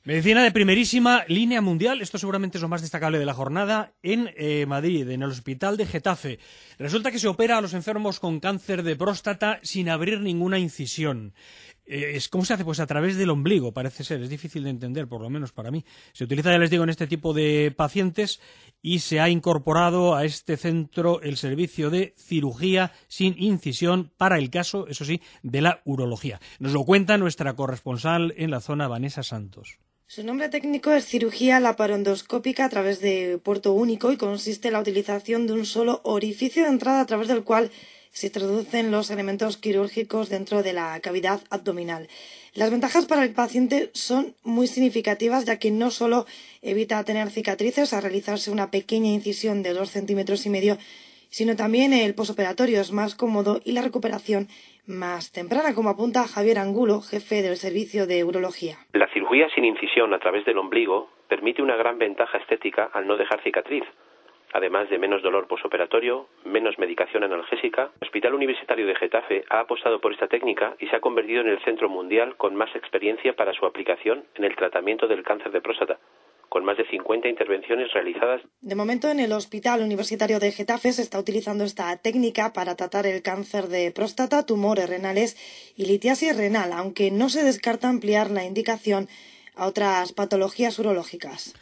Medicina de primerísima línea mundial, esto seguramente es lo más destacable de la jornada, en Madrid, en el Hospital de Getafe. Resulta que se opera a los enfermos con cáncer de próstata sin abrir ninguna incisión. ¿Cómo se hace? Pues a través del ombligo, parece ser. Es difícil de entender, por lo menos para mí. Se utiliza, ya les digo, en este tipo de pacientes y se ha incorporado a este centro el servicio de cirugía sin incisión para el caso, eso sí, de la urología. Nos lo cuenta nuestra corresponsal en la zona, Vanessa Santos. Su nombre técnico es cirugía laparoscópica a través de puerto único y consiste en la utilización de un solo orificio de entrada a través del cual se introducen los elementos quirúrgicos dentro de la cavidad abdominal. Las ventajas para el paciente son muy significativas, ya que no solo evita tener cicatrices al realizarse una pequeña incisión de 2,5 centímetros, sino también el posoperatorio es más cómodo y la recuperación más temprana, como apunta Javier Angulo, jefe del servicio de urología. La cirugía sin incisión a través del ombligo permite una gran ventaja estética al no dejar cicatriz, además de menos dolor posoperatorio, menos medicación analgésica. El Hospital Universitario de Getafe ha apostado por esta técnica y se ha convertido en el centro mundial con más experiencia para su aplicación en el tratamiento del cáncer de próstata, con más de 50 intervenciones realizadas. De momento, en el Hospital Universitario de Getafe se está utilizando esta técnica para tratar el cáncer de próstata, tumores renales y litiasis renal, aunque no se descarta ampliar la indicación a otras patologías urológicas.